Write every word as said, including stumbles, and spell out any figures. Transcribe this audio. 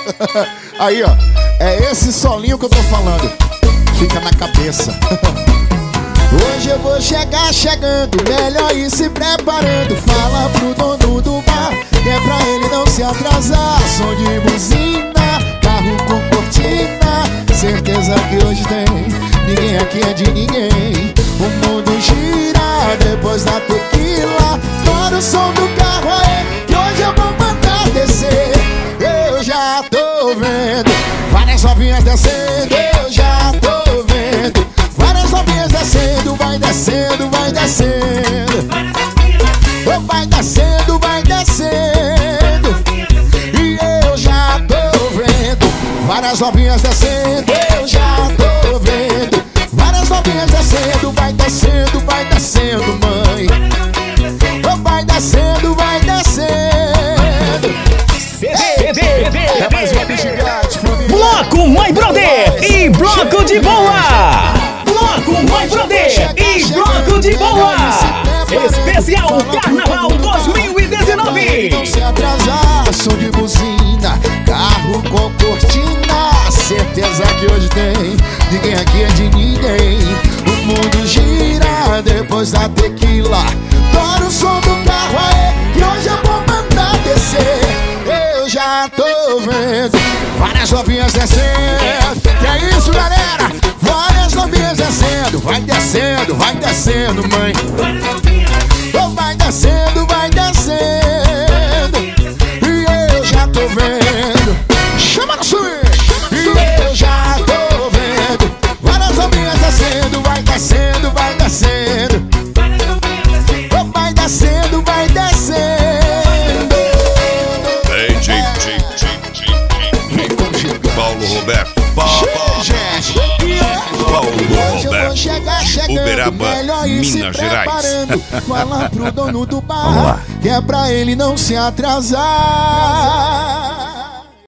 Aí, ó, é esse solinho que eu tô falando. Fica na cabeça. Hoje eu vou chegar chegando, melhor ir se preparando. Fala pro dono do bar, que é pra ele não se atrasar. Som de buzina, carro com cortina. Certeza que hoje tem, ninguém aqui é de ninguém. O mundo gira depois da tequila. Bora o som do carro aí, que hoje eu vou mandar descer. Eu já tô vendo várias novinhas descendo. Eu já tô vendo várias novinhas descendo. Vai descendo, vai descendo. Oh, vai descendo, vai descendo. E eu já tô vendo várias novinhas descendo. Eu já tô vendo várias novinhas descendo. Vai descendo, vai descendo, mãe. Oh, vai descendo, vai descendo. É mais uma gigante. Bloco My Brother e Bloco de Boa. Bloco My Brother e Bloco de Boa. Especial Carnaval dois mil e dezenove. Não se atrasar, som de buzina, carro com cortina. Certeza que hoje tem, ninguém aqui é de ninguém. O mundo gira depois da tequila. Bora o som do carro aí, que hoje eu vou mandar descer. Eu já tô vendo várias novinhas descendo. Que é isso, galera? Várias novinhas descendo. Vai descendo, vai descendo, mãe. Oh, vai descendo, vai descendo. E eu já tô vendo. Chama no swing. E eu já tô vendo várias novinhas descendo. Vai descendo, vai descendo. Oh, vai descendo, vai descendo. Paulo Roberto, Paulo Roberto, Uberaba, Minas Gerais. Fala pro dono do bar, que é pra ele não se atrasar.